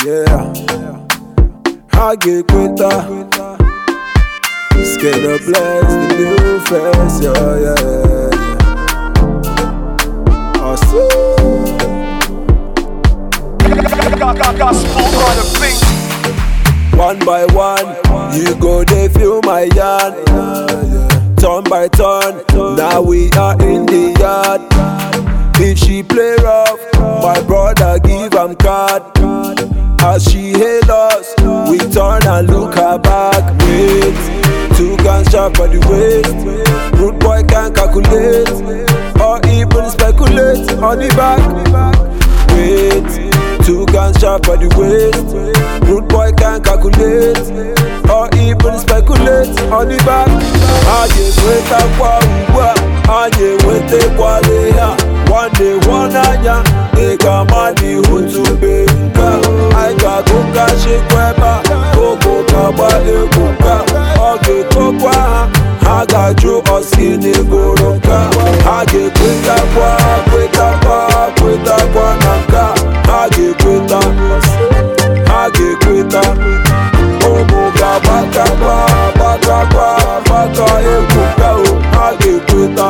Yeah, I get quitter. Scared to bless the new face, yeah. I see. One by one, you go they feel my yarn. Turn by turn, now we are in the yard. If she play rough, my brother give am card. As she hail us, we turn and look her back. Wait, 2 guns sharp for the waist. Rude boy can't calculate or even speculate on the back. Wait, 2 guns sharp for the waist. Rude boy can't calculate or even speculate on the back. Aye weta kwa uwa, aye wete kwa leha. One day one anya, ega mani hutube nka. Aiga kuka shekweba, koko kaba ekuka. Oge kokwa ha, haga ju osini goroka. Age kweta kwa nanka. Age kweta Omoga baka ekuka o. Age kweta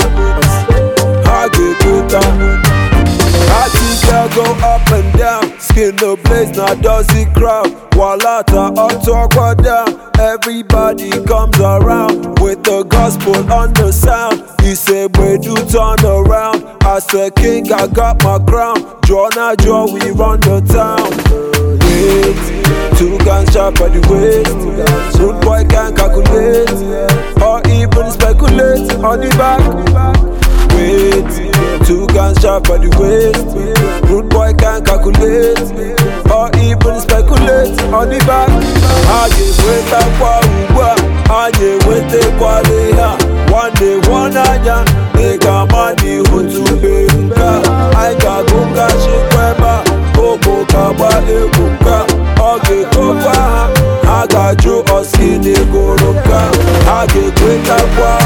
Ati girl go up and down, skin the blaze, now does it crowd. Walata up talk down, everybody comes around with the gospel on the sound. He said, "Where do turn around?" As a king, I got my crown. Jonah Joe, we run the town. Wait, 2 guns sharp at the waist. Rude boy can't calculate or even speculate on the back. Wait, 2 guns sharp at the waist. Rude boy can't calculate or even speculate on the back. Aye weta kwa uwa, aye wete kwa leha. One day one anya, ega mani hutube nka. Aiga kuka shekweba, koko kaba ekuka. Oge kokwa ha, haga ju osini goroka. Age kweta kwa